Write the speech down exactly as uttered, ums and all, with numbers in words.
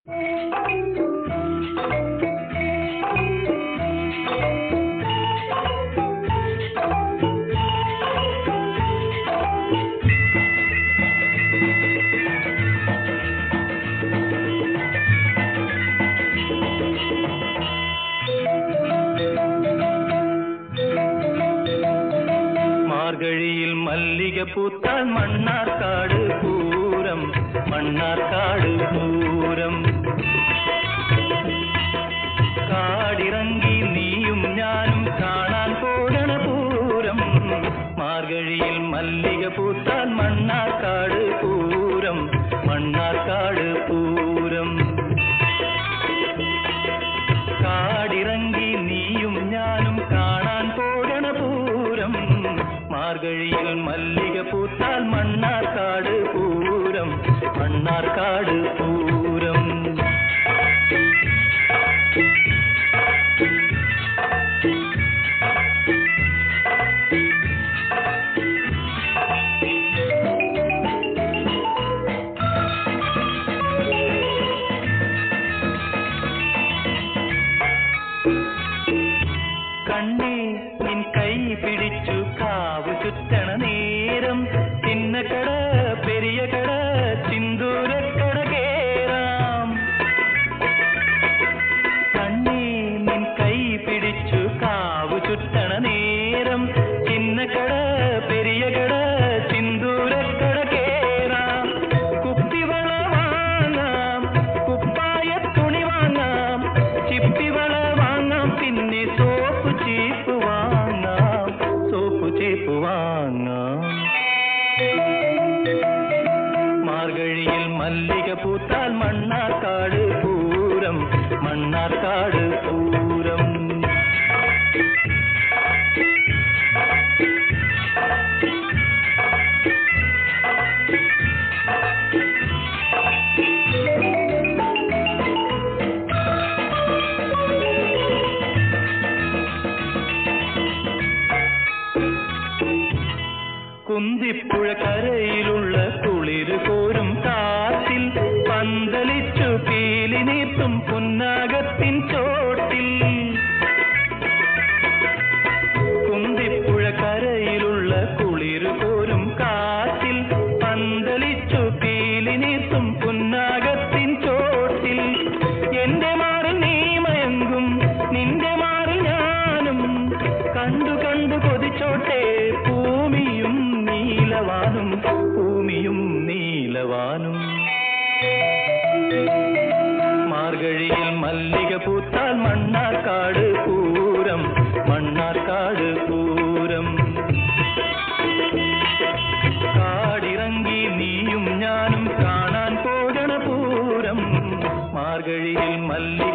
മാർഗഴിയിൽ മല്ലിക പൂത്താൽ മണ്ണാർക്കാട് പൂരം, മണ്ണാർക്കാട് പൂരം. കാടിറങ്ങി നീയും ഞാനും കാണാൻ പോകണ പൂരം. മാർഗഴിയിൽ മല്ലിക പൂത്താൽ മണ്ണാർക്കാട് പൂരം, മണ്ണാർക്കാട് പൂരം. കാടിറങ്ങി നീയും ഞാനും കാണാൻ പോകണ പൂരം. മാർഗഴിയിൽ മല്ലിക പൂത്താൽ മണ്ണാർക്കാട് പൂരം, മണ്ണാർക്കാട് പൂരം. കണ്ണേ നിൻ കൈ പിടിച്ചു കാവ് ചുറ്റണ നേരം, ചിന്നക്കട പെരിയ കട സിന്ദൂരക്കട കേറാം. കണ്ണേ നിൻ കൈ പിടിച്ചു കാവ് ചുറ്റണ നേരം, ചിന്നക്കട പെരിയ കട സിന്ദൂരക്കട കേറാം. കുപ്പിവള വാങ്ങാം, കുപ്പായ തുണി വാങ്ങാം, ചിപ്പിവള വാങ്ങാം, പിന്നെ സോപ്പ് ചീപ്പ് വാങ്ങാം, സോപ്പ് ചീപ്പ് വാങ്ങാം. മാർഗഴിയിൽ മല്ലിക പൂത്താൽ മണ്ണാർക്കാട് പൂരം, മണ്ണാർക്കാട് പൂരം. കുന്തിപ്പുഴ കരയിലുള്ള കുളിര് കോരും കാറ്റിൽ പന്തലിച്ചു പീലി നീർത്തും പുന്നാകത്തിൻ ചോട്ടിൽ. കുന്തിപ്പുഴ കരയിലുള്ള കുളിര് കോരും കാറ്റിൽ പന്തലിച്ചു പീലി നീർത്തും പുന്നാകത്തിൻ ചോട്ടിൽ. എന്റെ മാറിൽ നീ മയങ്ങും, നിന്റെ മാറിൽ ഞാനും കണ്ടു കണ്ടു കൊതിച്ചോട്ടെ ഭൂമിയും നീലവാനും, ഭൂമിയും നീലവാനും. മാർഗഴിയിൽ മല്ലിക പൂത്താൽ മണ്ണാർക്കാട് പൂരം, മണ്ണാർക്കാട് പൂരം. കാടിറങ്ങി നീയും ഞാനും കാണാൻ പോകണ പൂരം. മാർഗഴിയിൽ മല്ലിക